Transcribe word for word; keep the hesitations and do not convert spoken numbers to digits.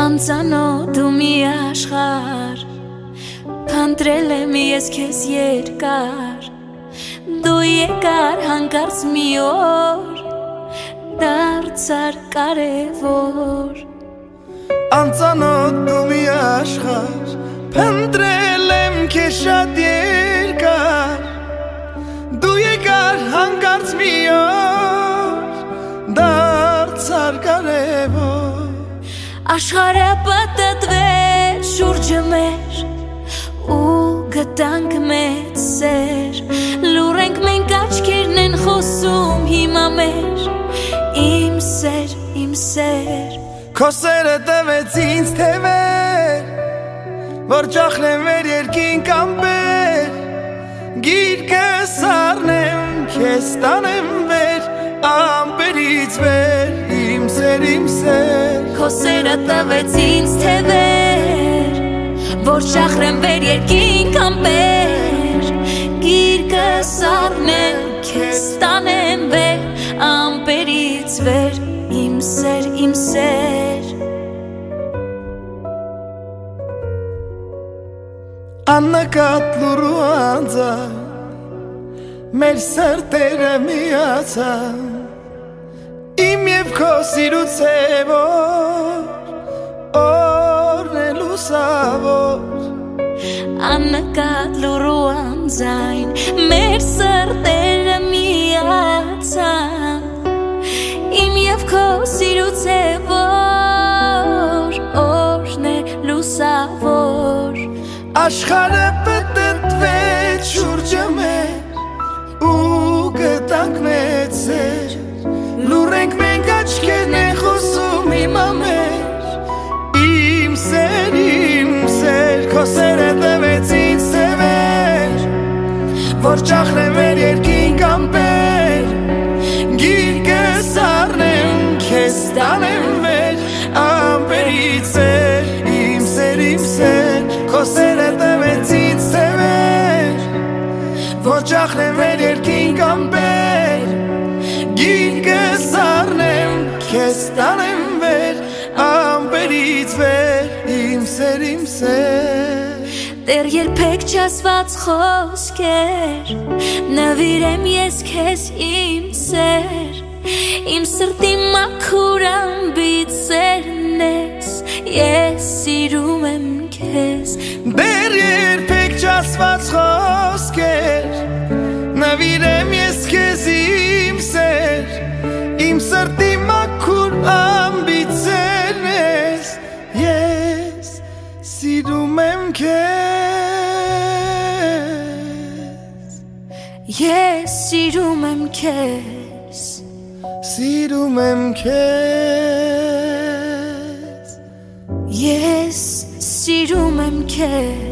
անծանոթ ու մի աշխարհ փնտրել եմ ես քեզ երկար դու եկար հանկարծ մի օր դարձար կարևոր անծանոթ ու մի աշխարհ փնտրել եմ քեզ շատ երկար դու եկար հանկարծ մի օր դարձար կարևոր Աշխարհը պատտվեց շուրջը մեր ու գտանք մեծ սեր լուր ենք մենք աչքերն են խոսում հիմա մեր իմ սեր, իմ սեր Քո սերը տվեց ինձ թևեր որ ճախնեմ մեր երկինք ամպեր գիրկս առնեմ քեզ տանեմ վեր ամպերից վեր իմ սեր, իմ սեր Քո սերը տվեց ինձ թևեր որ ճախրեմ վեր երկինք ամպեր գիրկս առնեմ քեզ տանեմ վեր ամպերից վեր իմ սեր, իմ սեր Աննկատ լուրու անձան մեր սրտերը միացան իմ և քո սիրուց է որ օրն է լուսավոր Աննկատ լուրու անձայն մեր սրտերը միացան իմ և քո սիրուց է որ օրն է լուսավոր Աշխարհը պտտվեց շուրջը մեր ու գտանք մեծ սեր լուր ենք մենք աչքերն են խոսում հիմա մեր իմ սեր, իմ սեր քո սերը տվեց ինձ թևեր որ ճախնեմ մեր երկինք ամպեր գիրկս առնեմ քեզ տանեմ վեր ամպերից վեր իմ սեր, իմ սեր քո սերը տվեց ինձ թևեր որ ճախնեմ մեր երկինք ամպեր գիրկս առնեմ քեզ տանեմ վեր ամպերից վեր իմ սեր, իմ սեր Դեռ երբեք չասված խոսքեր նվիրեմ ես քեզ իմ սեր իմ սրտի մաքուր ամբիցերն ես ես սիրում եմ քեզ Դեռ երբեք չասված խոսքեր նվիրեմ ես քեզ իմ սեր իմ սրտի մաքուր ամբիցերն ես ես սիրում եմ քեզ Ես սիրում եմ քեզ Սիրում եմ քեզ Ես սիրում եմ քեզ